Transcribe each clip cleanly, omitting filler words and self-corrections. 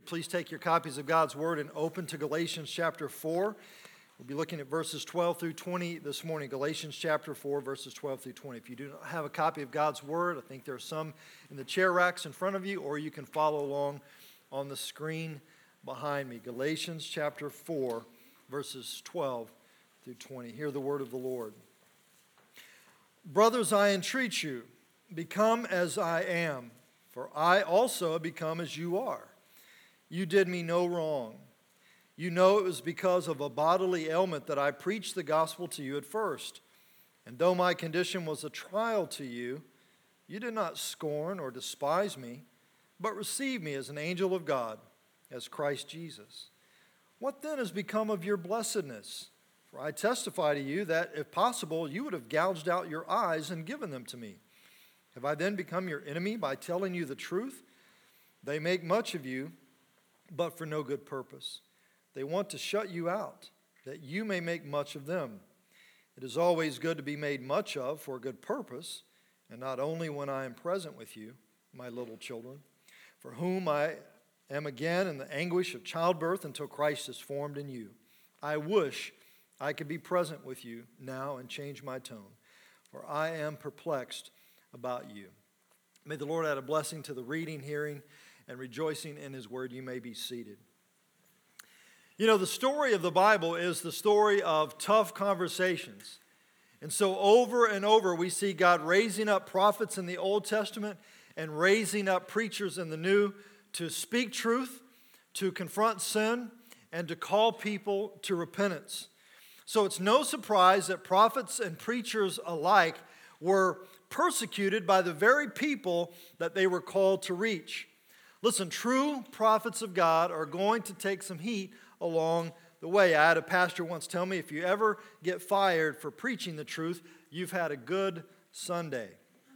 please take your copies of God's Word and open to Galatians chapter 4. We'll be looking at verses 12 through 20 this morning. Galatians chapter 4, verses 12 through 20. If you do not have a copy of God's Word, I think there are some in the chair racks in front of you, or you can follow along on the screen behind me. Galatians chapter 4, verses 12 through 20. Hear the word of the Lord. Brothers, I entreat you, become as I am, for I also have become as you are. You did me no wrong. You know it was because of a bodily ailment that I preached the gospel to you at first. And though my condition was a trial to you, you did not scorn or despise me, but received me as an angel of God, as Christ Jesus. What then has become of your blessedness? For I testify to you that, if possible, you would have gouged out your eyes and given them to me. Have I then become your enemy by telling you the truth? They make much of you, but for no good purpose. They want to shut you out, that you may make much of them. It is always good to be made much of for a good purpose, and not only when I am present with you, my little children, for whom I am again in the anguish of childbirth until Christ is formed in you. I wish I could be present with you now and change my tone, for I am perplexed about you. May the Lord add a blessing to the reading, hearing, and rejoicing in His word. You may be seated. You know, the story of the Bible is the story of tough conversations. And so over and over we see God raising up prophets in the Old Testament and raising up preachers in the New to speak truth, to confront sin, and to call people to repentance. So it's no surprise that prophets and preachers alike were persecuted by the very people that they were called to reach. Listen, true prophets of God are going to take some heat along the way. I had a pastor once tell me, if you ever get fired for preaching the truth, you've had a good Sunday.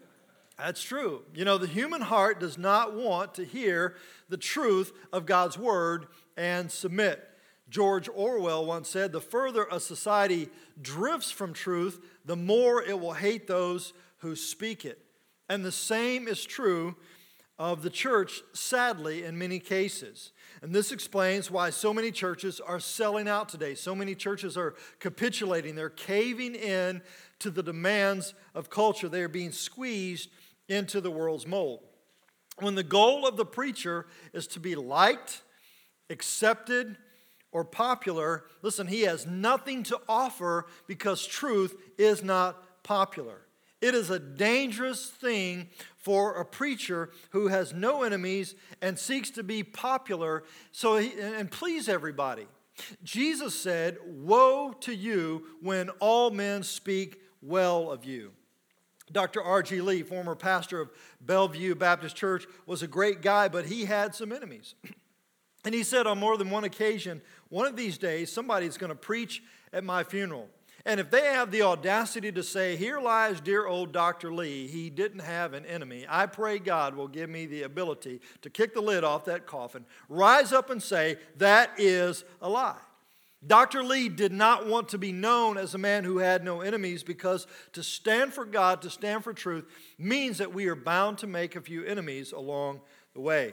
That's true. You know, the human heart does not want to hear the truth of God's word and submit. George Orwell once said, the further a society drifts from truth, the more it will hate those who speak it. And the same is true of the church, sadly, in many cases. And this explains why so many churches are selling out today. So many churches are capitulating. They're caving in to the demands of culture. They are being squeezed into the world's mold. When the goal of the preacher is to be liked, accepted, or popular, listen, he has nothing to offer because truth is not popular. It is a dangerous thing for a preacher who has no enemies and seeks to be popular and please everybody. Jesus said, "Woe to you when all men speak well of you." Dr. R.G. Lee, former pastor of Bellevue Baptist Church, was a great guy, but he had some enemies. And he said on more than one occasion, one of these days, somebody's going to preach at my funeral. And if they have the audacity to say, here lies dear old Dr. Lee, he didn't have an enemy, I pray God will give me the ability to kick the lid off that coffin, rise up and say, that is a lie. Dr. Lee did not want to be known as a man who had no enemies, because to stand for God, to stand for truth, means that we are bound to make a few enemies along the way.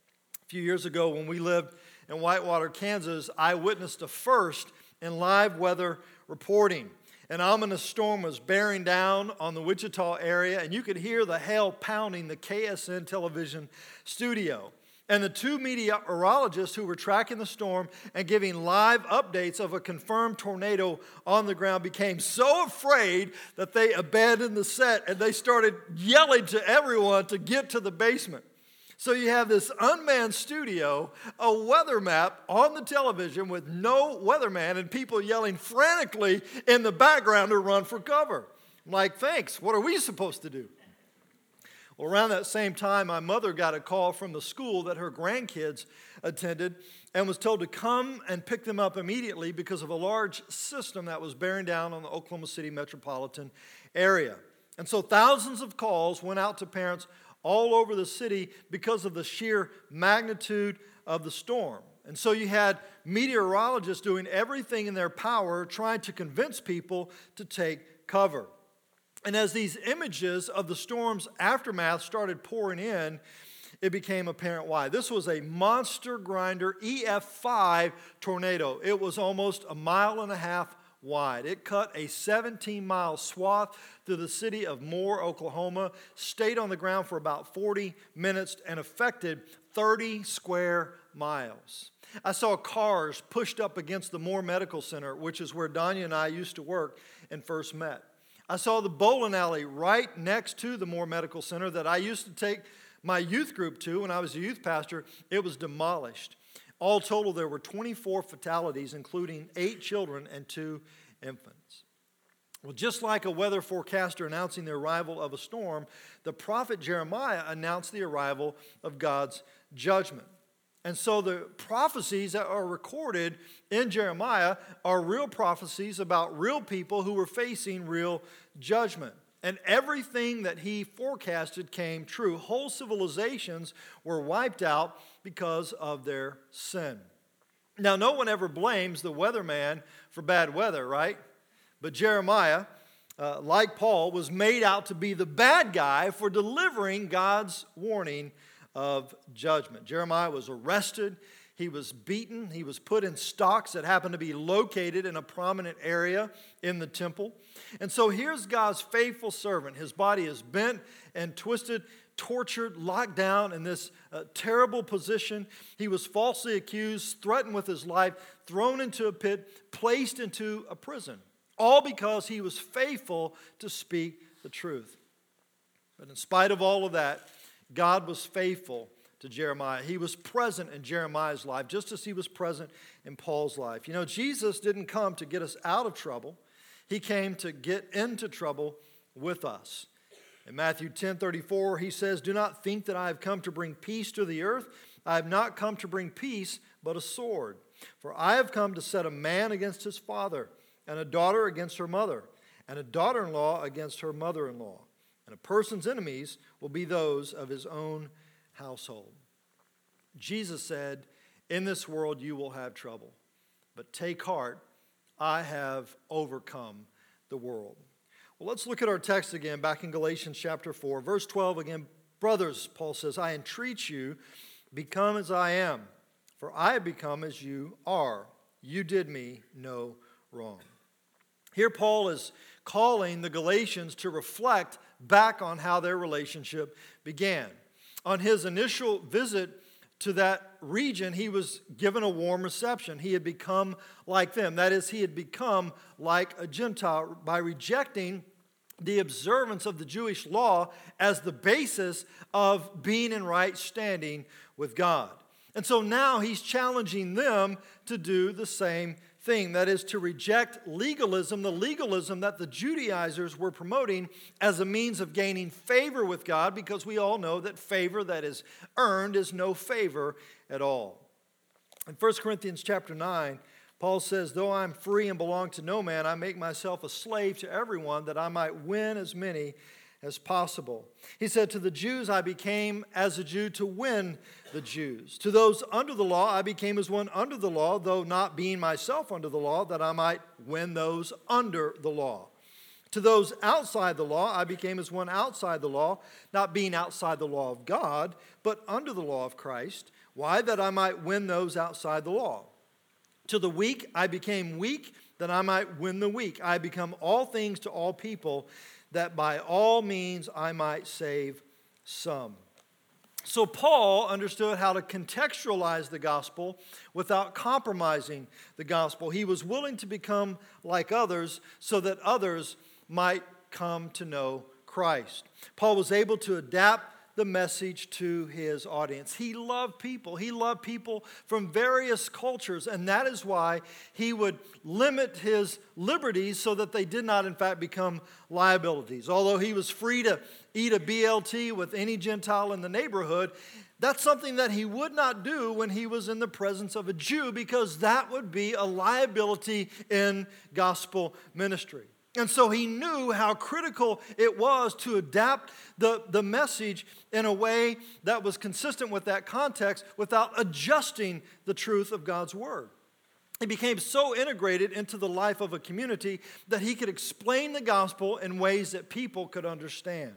A few years ago when we lived in Whitewater, Kansas, I witnessed a first in live weather reporting. An ominous storm was bearing down on the Wichita area, and you could hear the hail pounding the KSN television studio. And the two meteorologists who were tracking the storm and giving live updates of a confirmed tornado on the ground became so afraid that they abandoned the set and they started yelling to everyone to get to the basement. So you have this unmanned studio, a weather map on the television with no weatherman, and people yelling frantically in the background to run for cover. I'm like, thanks, what are we supposed to do? Well, around that same time, my mother got a call from the school that her grandkids attended and was told to come and pick them up immediately because of a large system that was bearing down on the Oklahoma City metropolitan area. And so thousands of calls went out to parents all over the city because of the sheer magnitude of the storm. And so you had meteorologists doing everything in their power trying to convince people to take cover. And as these images of the storm's aftermath started pouring in, it became apparent why. This was a monster grinder EF5 tornado. It was almost 1.5 miles wide. It cut a 17-mile swath through the city of Moore, Oklahoma, stayed on the ground for about 40 minutes, and affected 30 square miles. I saw cars pushed up against the Moore Medical Center, which is where Danya and I used to work and first met. I saw the bowling alley right next to the Moore Medical Center that I used to take my youth group to when I was a youth pastor. It was demolished. All total, there were 24 fatalities, including 8 children and 2 infants. Well, just like a weather forecaster announcing the arrival of a storm, the prophet Jeremiah announced the arrival of God's judgment. And so the prophecies that are recorded in Jeremiah are real prophecies about real people who were facing real judgment. And everything that he forecasted came true. Whole civilizations were wiped out because of their sin. Now, no one ever blames the weatherman for bad weather, right? But Jeremiah, like Paul, was made out to be the bad guy for delivering God's warning of judgment. Jeremiah was arrested. He was beaten. He was put in stocks that happened to be located in a prominent area in the temple. And so here's God's faithful servant. His body is bent and twisted, tortured, locked down in this terrible position. He was falsely accused, threatened with his life, thrown into a pit, placed into a prison. All because he was faithful to speak the truth. But in spite of all of that, God was faithful to Jeremiah. He was present in Jeremiah's life, just as he was present in Paul's life. You know, Jesus didn't come to get us out of trouble. He came to get into trouble with us. In Matthew 10:34, he says, "Do not think that I have come to bring peace to the earth. I have not come to bring peace, but a sword. For I have come to set a man against his father, and a daughter against her mother, and a daughter-in-law against her mother-in-law. And a person's enemies will be those of his own household." Jesus said, "In this world you will have trouble, but take heart, I have overcome the world." Well, let's look at our text again, back in Galatians chapter 4, verse 12 again. "Brothers," Paul says, "I entreat you, become as I am, for I have become as you are. You did me no wrong." Here Paul is calling the Galatians to reflect back on how their relationship began. On his initial visit to that region, he was given a warm reception. He had become like them. That is, he had become like a Gentile by rejecting the observance of the Jewish law as the basis of being in right standing with God. And so now he's challenging them to do the same thing. That is, to reject legalism, the legalism that the Judaizers were promoting as a means of gaining favor with God, because we all know that favor that is earned is no favor at all. In 1 Corinthians chapter 9, Paul says, "Though I am free and belong to no man, I make myself a slave to everyone, that I might win as many as possible." He said, "To the Jews I became as a Jew to win the Jews. To those under the law I became as one under the law, though not being myself under the law, that I might win those under the law. To those outside the law I became as one outside the law, not being outside the law of God, but under the law of Christ. Why? That I might win those outside the law. To the weak I became weak, that I might win the weak. I become all things to all people, that by all means I might save some." So Paul understood how to contextualize the gospel without compromising the gospel. He was willing to become like others so that others might come to know Christ. Paul was able to adapt the message to his audience. He loved people. He loved people from various cultures, and that is why he would limit his liberties so that they did not, in fact, become liabilities. Although he was free to eat a BLT with any Gentile in the neighborhood, that's something that he would not do when he was in the presence of a Jew, because that would be a liability in gospel ministry. And so he knew how critical it was to adapt the message in a way that was consistent with that context without adjusting the truth of God's word. He became so integrated into the life of a community that he could explain the gospel in ways that people could understand.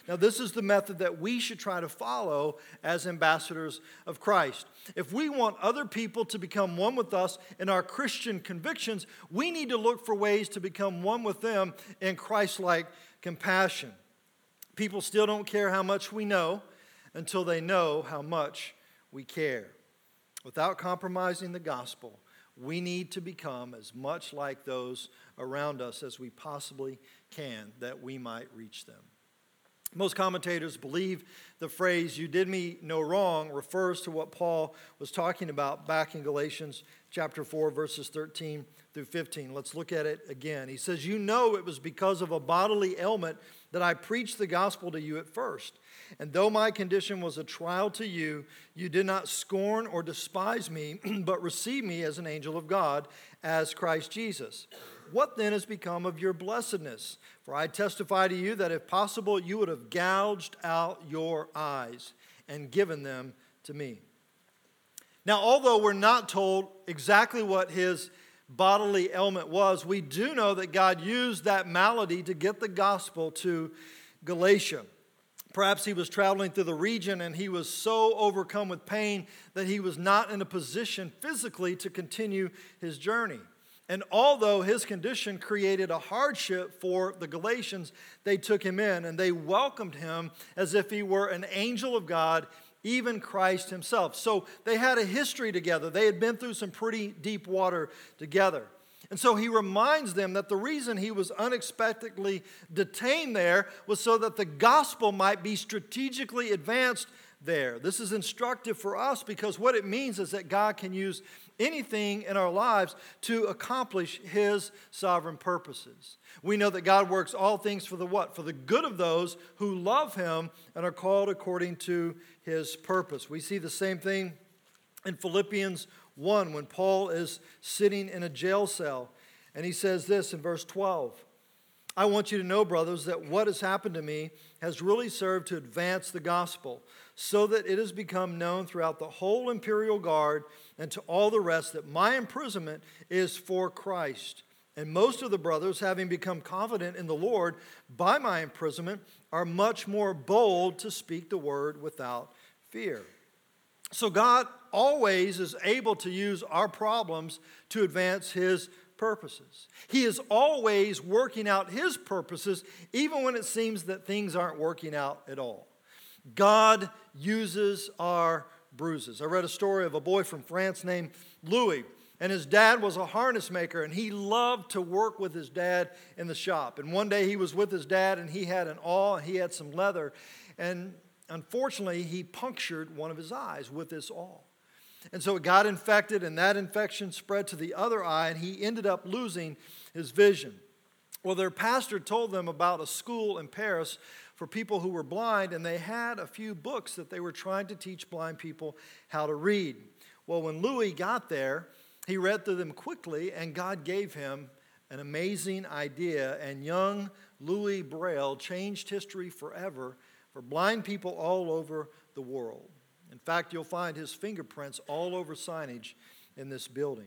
Now, this is the method that we should try to follow as ambassadors of Christ. If we want other people to become one with us in our Christian convictions, we need to look for ways to become one with them in Christ-like compassion. People still don't care how much we know until they know how much we care. Without compromising the gospel, we need to become as much like those around us as we possibly can, that we might reach them. Most commentators believe the phrase, "you did me no wrong," refers to what Paul was talking about back in Galatians chapter 4, verses 13 through 15. Let's look at it again. He says, "You know it was because of a bodily ailment that I preached the gospel to you at first. And though my condition was a trial to you, you did not scorn or despise me, but received me as an angel of God, as Christ Jesus. What then has become of your blessedness? For I testify to you that if possible, you would have gouged out your eyes and given them to me." Now, although we're not told exactly what his bodily ailment was, we do know that God used that malady to get the gospel to Galatia. Perhaps he was traveling through the region and he was so overcome with pain that he was not in a position physically to continue his journey. And although his condition created a hardship for the Galatians, they took him in and they welcomed him as if he were an angel of God, even Christ himself. So they had a history together. They had been through some pretty deep water together. And so he reminds them that the reason he was unexpectedly detained there was so that the gospel might be strategically advanced there. This is instructive for us because what it means is that God can use anything in our lives to accomplish his sovereign purposes. We know that God works all things for the what? For the good of those who love him and are called according to his purpose. We see the same thing in Philippians 1 when Paul is sitting in a jail cell. And he says this in verse 12. "I want you to know, brothers, that what has happened to me has really served to advance the gospel, so that it has become known throughout the whole imperial guard and to all the rest that my imprisonment is for Christ. And most of the brothers, having become confident in the Lord by my imprisonment, are much more bold to speak the word without fear." So God always is able to use our problems to advance his purposes. He is always working out his purposes, even when it seems that things aren't working out at all. God uses our bruises. I read a story of a boy from France named Louis, and his dad was a harness maker, and he loved to work with his dad in the shop. And one day he was with his dad, and he had an awl, and he had some leather, and unfortunately, he punctured one of his eyes with this awl. And so it got infected, and that infection spread to the other eye, and he ended up losing his vision. Well, their pastor told them about a school in Paris for people who were blind, and they had a few books that they were trying to teach blind people how to read. Well, when Louis got there, he read through them quickly, and God gave him an amazing idea, and young Louis Braille changed history forever for blind people all over the world. In fact, you'll find his fingerprints all over signage in this building.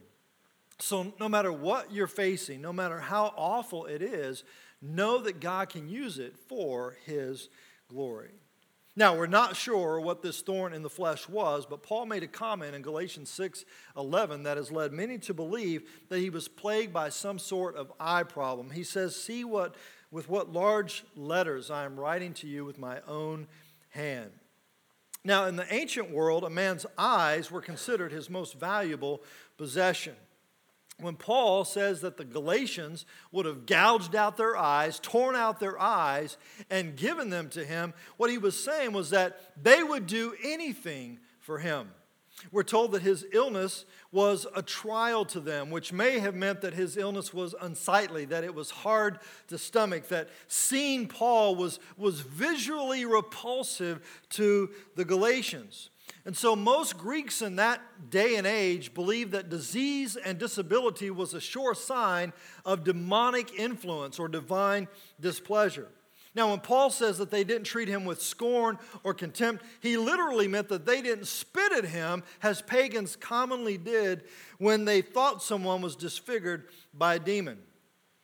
So no matter what you're facing, no matter how awful it is, know that God can use it for his glory. Now, we're not sure what this thorn in the flesh was, but Paul made a comment in Galatians 6:11 that has led many to believe that he was plagued by some sort of eye problem. He says, "See with what large letters I am writing to you with my own hand." Now, in the ancient world, a man's eyes were considered his most valuable possession. When Paul says that the Galatians would have gouged out their eyes, torn out their eyes, and given them to him, what he was saying was that they would do anything for him. We're told that his illness was a trial to them, which may have meant that his illness was unsightly, that it was hard to stomach, that seeing Paul was visually repulsive to the Galatians. And so most Greeks in that day and age believed that disease and disability was a sure sign of demonic influence or divine displeasure. Now, when Paul says that they didn't treat him with scorn or contempt, he literally meant that they didn't spit at him as pagans commonly did when they thought someone was disfigured by a demon.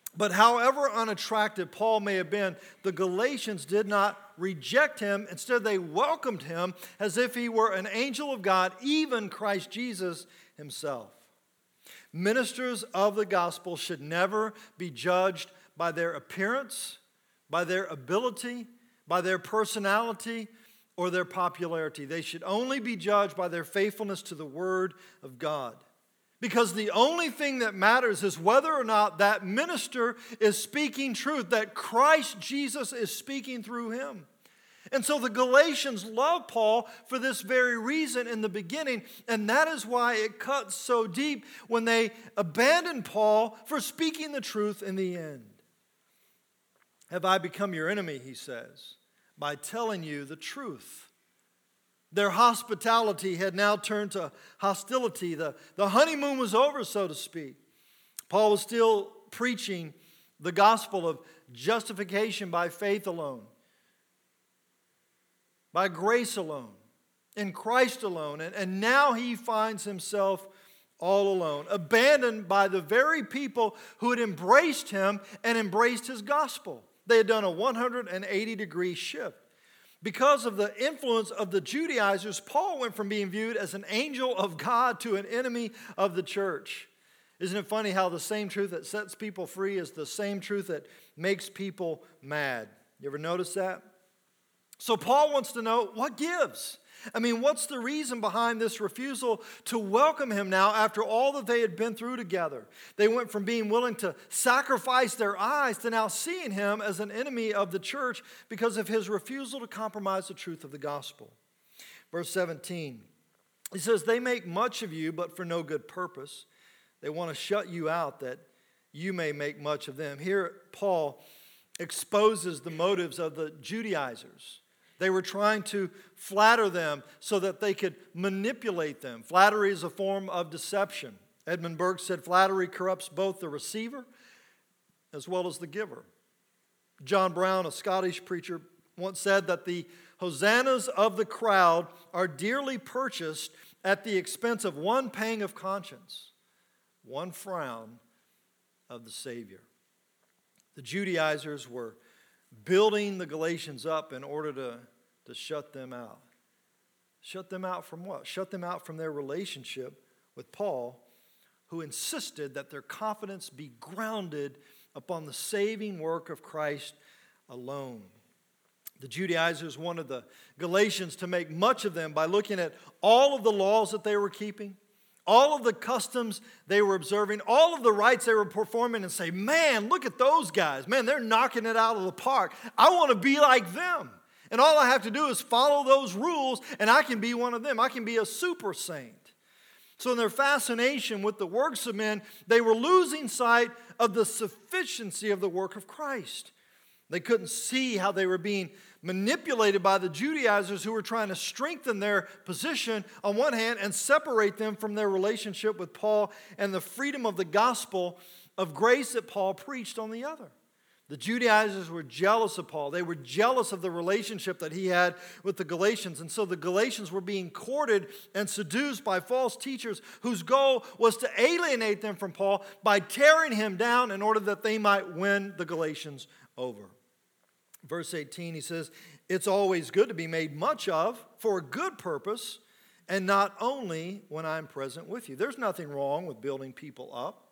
But however unattractive Paul may have been, the Galatians did not reject him. Instead, they welcomed him as if he were an angel of God, even Christ Jesus himself. Ministers of the gospel should never be judged by their appearance, by their ability, by their personality, or their popularity. They should only be judged by their faithfulness to the Word of God. Because the only thing that matters is whether or not that minister is speaking truth, that Christ Jesus is speaking through him. And so the Galatians loved Paul for this very reason in the beginning, and that is why it cuts so deep when they abandoned Paul for speaking the truth in the end. Have I become your enemy, he says, by telling you the truth? Their hospitality had now turned to hostility. The honeymoon was over, so to speak. Paul was still preaching the gospel of justification by faith alone, by grace alone, in Christ alone. And now he finds himself all alone, abandoned by the very people who had embraced him and embraced his gospel. They had done a 180-degree shift. Because of the influence of the Judaizers, Paul went from being viewed as an angel of God to an enemy of the church. Isn't it funny how the same truth that sets people free is the same truth that makes people mad? You ever notice that? So Paul wants to know, what gives? I mean, what's the reason behind this refusal to welcome him now after all that they had been through together? They went from being willing to sacrifice their eyes to now seeing him as an enemy of the church because of his refusal to compromise the truth of the gospel. Verse 17, he says, they make much of you, but for no good purpose. They want to shut you out that you may make much of them. Here, Paul exposes the motives of the Judaizers. They were trying to flatter them so that they could manipulate them. Flattery is a form of deception. Edmund Burke said flattery corrupts both the receiver as well as the giver. John Brown, a Scottish preacher, once said that the hosannas of the crowd are dearly purchased at the expense of one pang of conscience, one frown of the Savior. The Judaizers were building the Galatians up in order to shut them out. Shut them out from what? Shut them out from their relationship with Paul, who insisted that their confidence be grounded upon the saving work of Christ alone. The Judaizers wanted the Galatians to make much of them by looking at all of the laws that they were keeping, all of the customs they were observing, all of the rites they were performing, and say, man, look at those guys. Man, they're knocking it out of the park. I want to be like them. And all I have to do is follow those rules, and I can be one of them. I can be a super saint. So in their fascination with the works of men, they were losing sight of the sufficiency of the work of Christ. They couldn't see how they were being manipulated by the Judaizers who were trying to strengthen their position on one hand and separate them from their relationship with Paul and the freedom of the gospel of grace that Paul preached on the other. The Judaizers were jealous of Paul. They were jealous of the relationship that he had with the Galatians. And so the Galatians were being courted and seduced by false teachers whose goal was to alienate them from Paul by tearing him down in order that they might win the Galatians over. Verse 18, he says, it's always good to be made much of for a good purpose, and not only when I'm present with you. There's nothing wrong with building people up,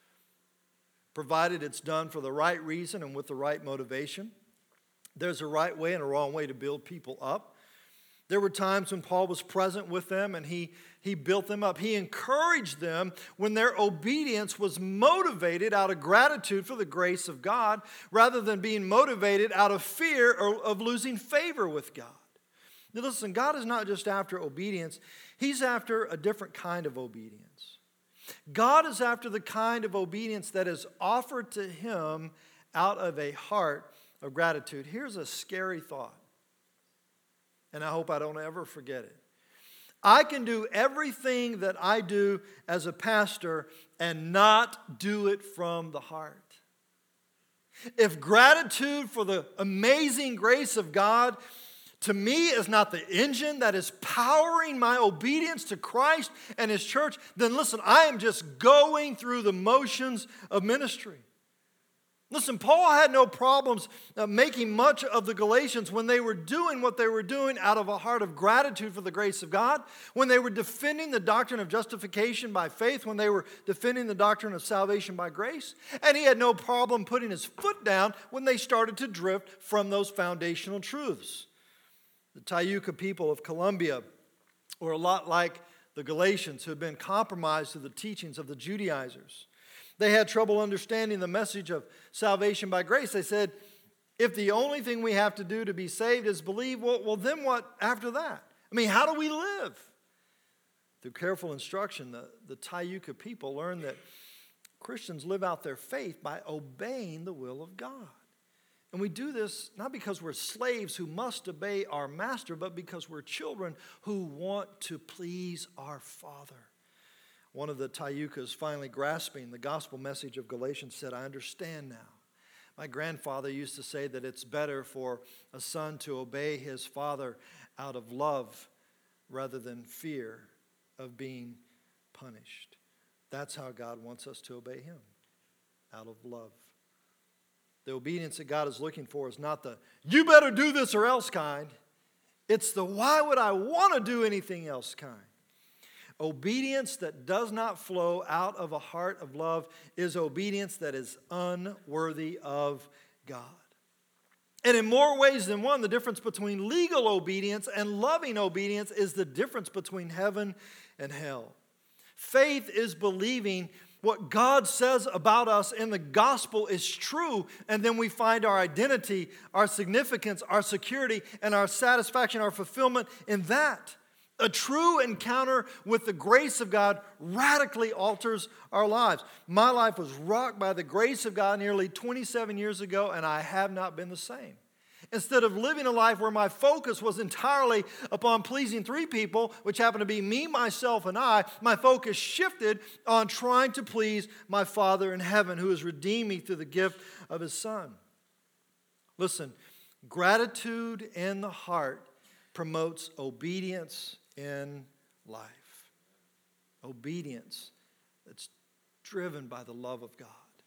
provided it's done for the right reason and with the right motivation. There's a right way and a wrong way to build people up. There were times when Paul was present with them and he built them up. He encouraged them when their obedience was motivated out of gratitude for the grace of God rather than being motivated out of fear or of losing favor with God. Now listen, God is not just after obedience. He's after a different kind of obedience. God is after the kind of obedience that is offered to him out of a heart of gratitude. Here's a scary thought, and I hope I don't ever forget it. I can do everything that I do as a pastor and not do it from the heart. If gratitude for the amazing grace of God to me is not the engine that is powering my obedience to Christ and his church, then listen, I am just going through the motions of ministry. Listen, Paul had no problems making much of the Galatians when they were doing what they were doing out of a heart of gratitude for the grace of God, when they were defending the doctrine of justification by faith, when they were defending the doctrine of salvation by grace. And he had no problem putting his foot down when they started to drift from those foundational truths. The Tayuka people of Colombia were a lot like the Galatians who had been compromised to the teachings of the Judaizers. They had trouble understanding the message of salvation by grace. They said, if the only thing we have to do to be saved is believe, well then what after that? I mean, how do we live? Through careful instruction, the Tayuka people learned that Christians live out their faith by obeying the will of God. And we do this not because we're slaves who must obey our master, but because we're children who want to please our Father. One of the Tayukas, finally grasping the gospel message of Galatians, said, I understand now. My grandfather used to say that it's better for a son to obey his father out of love rather than fear of being punished. That's how God wants us to obey him, out of love. The obedience that God is looking for is not the, you better do this or else kind. It's the, why would I want to do anything else kind. Obedience that does not flow out of a heart of love is obedience that is unworthy of God. And in more ways than one, the difference between legal obedience and loving obedience is the difference between heaven and hell. Faith is believing what God says about us in the gospel is true, and then we find our identity, our significance, our security, and our satisfaction, our fulfillment in that. A true encounter with the grace of God radically alters our lives. My life was rocked by the grace of God nearly 27 years ago, and I have not been the same. Instead of living a life where my focus was entirely upon pleasing three people, which happened to be me, myself, and I, my focus shifted on trying to please my Father in heaven, who has redeemed me through the gift of his Son. Listen, gratitude in the heart promotes obedience in life. Obedience that's driven by the love of God.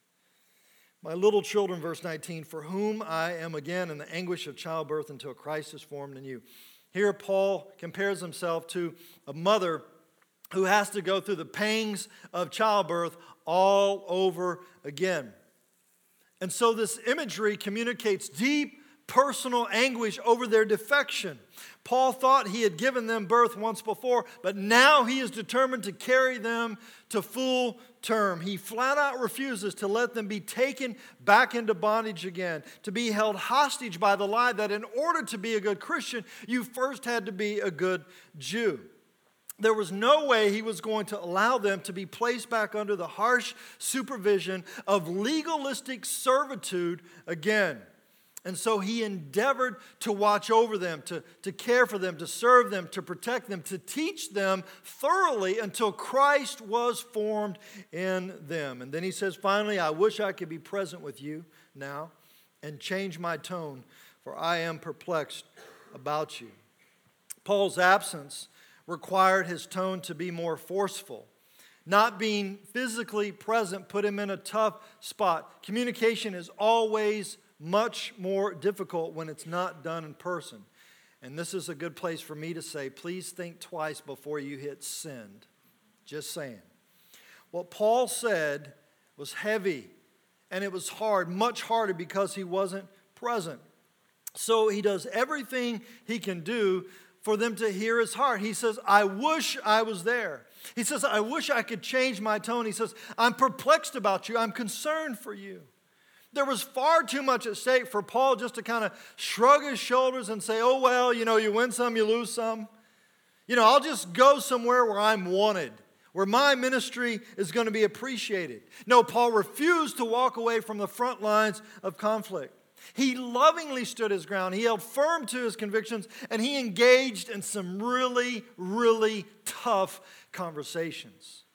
My little children, verse 19, for whom I am again in the anguish of childbirth until Christ is formed in you. Here Paul compares himself to a mother who has to go through the pangs of childbirth all over again. And so this imagery communicates deep personal anguish over their defection. Paul thought he had given them birth once before, but now he is determined to carry them to full term. He flat out refuses to let them be taken back into bondage again, to be held hostage by the lie that in order to be a good Christian, you first had to be a good Jew. There was no way he was going to allow them to be placed back under the harsh supervision of legalistic servitude again. And so he endeavored to watch over them, to care for them, to serve them, to protect them, to teach them thoroughly until Christ was formed in them. And then he says, finally, I wish I could be present with you now and change my tone, for I am perplexed about you. Paul's absence required his tone to be more forceful. Not being physically present put him in a tough spot. Communication is always much more difficult when it's not done in person. And this is a good place for me to say, please think twice before you hit send. Just saying. What Paul said was heavy and it was hard, much harder because he wasn't present. So he does everything he can do for them to hear his heart. He says, I wish I was there. He says, I wish I could change my tone. He says, I'm perplexed about you. I'm concerned for you. There was far too much at stake for Paul just to kind of shrug his shoulders and say, oh, well, you win some, you lose some. I'll just go somewhere where I'm wanted, where my ministry is going to be appreciated. No, Paul refused to walk away from the front lines of conflict. He lovingly stood his ground. He held firm to his convictions, and he engaged in some really, really tough conversations.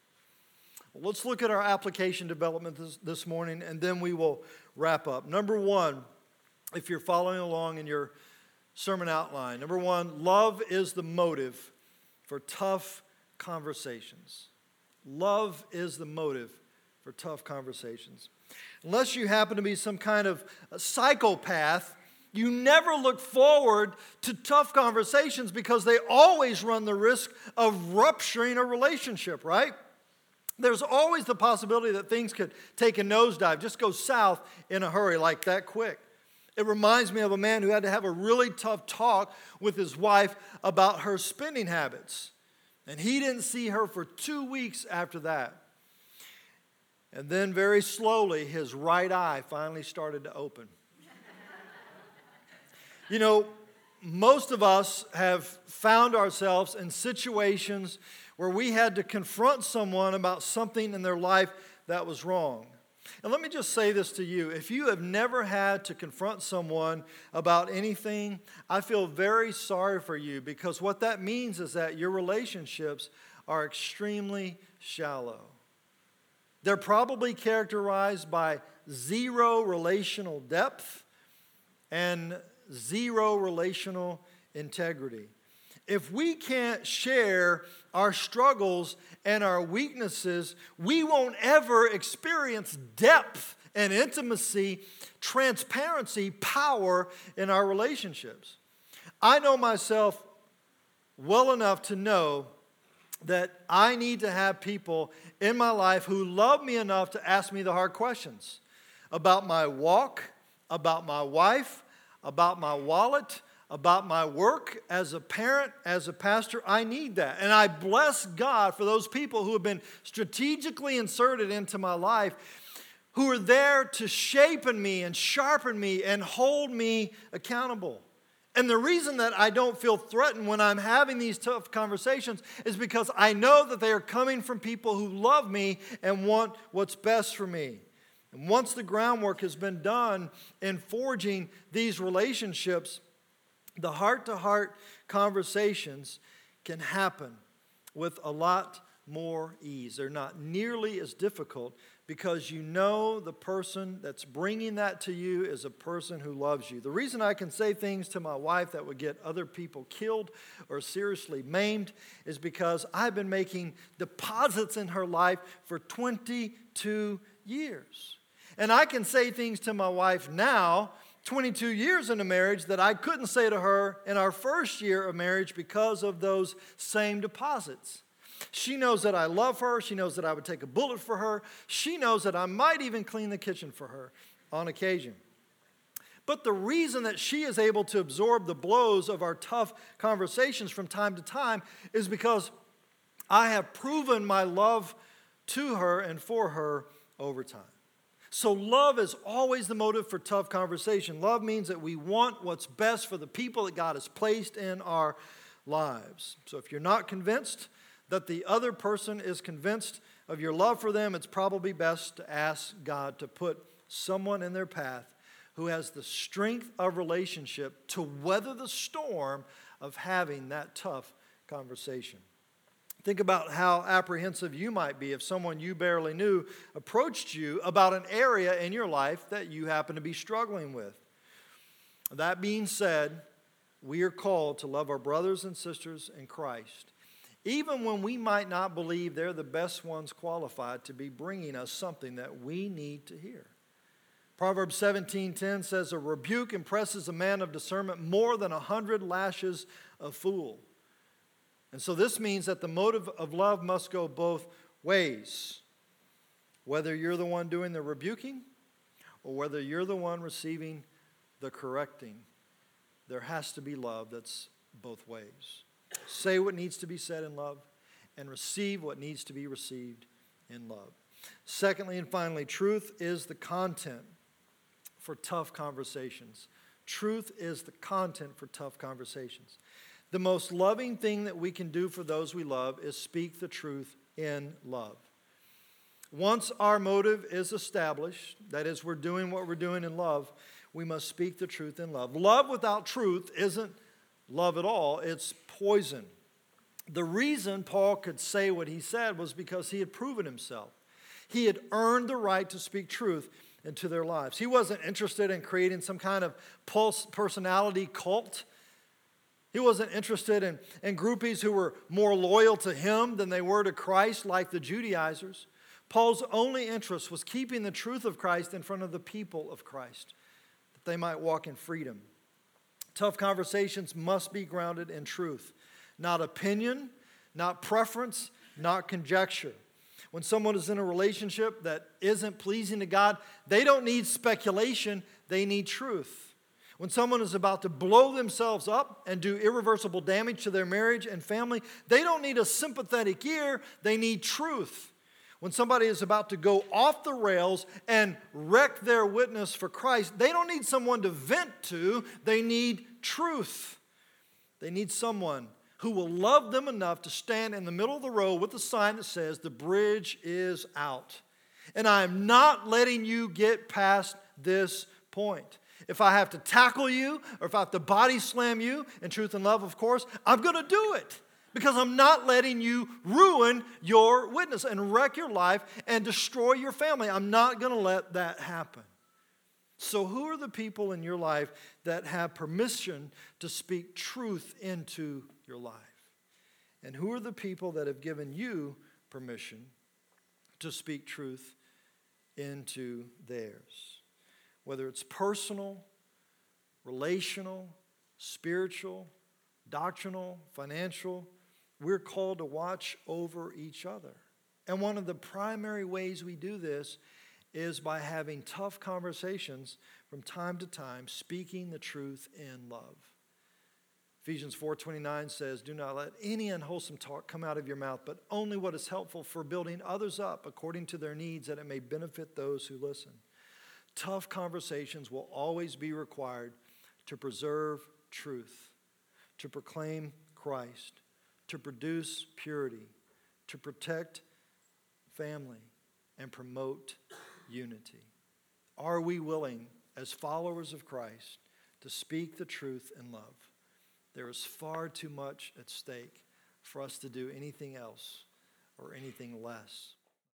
Well, let's look at our application development this morning, and then we will wrap up. Number one, if you're following along in your sermon outline, number one, love is the motive for tough conversations. Love is the motive for tough conversations. Unless you happen to be some kind of psychopath, you never look forward to tough conversations because they always run the risk of rupturing a relationship, right? There's always the possibility that things could take a nosedive, just go south in a hurry, like that quick. It reminds me of a man who had to have a really tough talk with his wife about her spending habits. And he didn't see her for 2 weeks after that. And then very slowly, his right eye finally started to open. You know, most of us have found ourselves in situations where we had to confront someone about something in their life that was wrong. And let me just say this to you. If you have never had to confront someone about anything, I feel very sorry for you, because what that means is that your relationships are extremely shallow. They're probably characterized by zero relational depth and zero relational integrity. If we can't share our struggles and our weaknesses, we won't ever experience depth and intimacy, transparency, power in our relationships. I know myself well enough to know that I need to have people in my life who love me enough to ask me the hard questions about my walk, about my wife, about my wallet, about my work as a parent, as a pastor. I need that. And I bless God for those people who have been strategically inserted into my life, who are there to shape me and sharpen me and hold me accountable. And the reason that I don't feel threatened when I'm having these tough conversations is because I know that they are coming from people who love me and want what's best for me. And once the groundwork has been done in forging these relationships, the heart-to-heart conversations can happen with a lot more ease. They're not nearly as difficult because you know the person that's bringing that to you is a person who loves you. The reason I can say things to my wife that would get other people killed or seriously maimed is because I've been making deposits in her life for 22 years. And I can say things to my wife now, 22 years into marriage, that I couldn't say to her in our first year of marriage because of those same deposits. She knows that I love her. She knows that I would take a bullet for her. She knows that I might even clean the kitchen for her on occasion. But the reason that she is able to absorb the blows of our tough conversations from time to time is because I have proven my love to her and for her over time. So love is always the motive for tough conversation. Love means that we want what's best for the people that God has placed in our lives. So if you're not convinced that the other person is convinced of your love for them, it's probably best to ask God to put someone in their path who has the strength of relationship to weather the storm of having that tough conversation. Think about how apprehensive you might be if someone you barely knew approached you about an area in your life that you happen to be struggling with. That being said, we are called to love our brothers and sisters in Christ, even when we might not believe they're the best ones qualified to be bringing us something that we need to hear. Proverbs 17:10 says, "A rebuke impresses a man of discernment more than 100 lashes of fool." And so this means that the motive of love must go both ways. Whether you're the one doing the rebuking or whether you're the one receiving the correcting, there has to be love that's both ways. Say what needs to be said in love and receive what needs to be received in love. Secondly and finally, truth is the content for tough conversations. Truth is the content for tough conversations. The most loving thing that we can do for those we love is speak the truth in love. Once our motive is established, that is, we're doing what we're doing in love, we must speak the truth in love. Love without truth isn't love at all, it's poison. The reason Paul could say what he said was because he had proven himself. He had earned the right to speak truth into their lives. He wasn't interested in creating some kind of personality cult. He wasn't interested in groupies who were more loyal to him than they were to Christ, like the Judaizers. Paul's only interest was keeping the truth of Christ in front of the people of Christ, that they might walk in freedom. Tough conversations must be grounded in truth, not opinion, not preference, not conjecture. When someone is in a relationship that isn't pleasing to God, they don't need speculation, they need truth. When someone is about to blow themselves up and do irreversible damage to their marriage and family, they don't need a sympathetic ear, they need truth. When somebody is about to go off the rails and wreck their witness for Christ, they don't need someone to vent to, they need truth. They need someone who will love them enough to stand in the middle of the road with a sign that says, the bridge is out. And I am not letting you get past this point. If I have to tackle you, or if I have to body slam you, in truth and love, of course, I'm going to do it. Because I'm not letting you ruin your witness and wreck your life and destroy your family. I'm not going to let that happen. So who are the people in your life that have permission to speak truth into your life? And who are the people that have given you permission to speak truth into theirs? Whether it's personal, relational, spiritual, doctrinal, financial, we're called to watch over each other. And one of the primary ways we do this is by having tough conversations from time to time, speaking the truth in love. Ephesians 4:29 says, do not let any unwholesome talk come out of your mouth, but only what is helpful for building others up according to their needs, that it may benefit those who listen. Tough conversations will always be required to preserve truth, to proclaim Christ, to produce purity, to protect family, and promote unity. Are we willing, as followers of Christ, to speak the truth in love? There is far too much at stake for us to do anything else or anything less.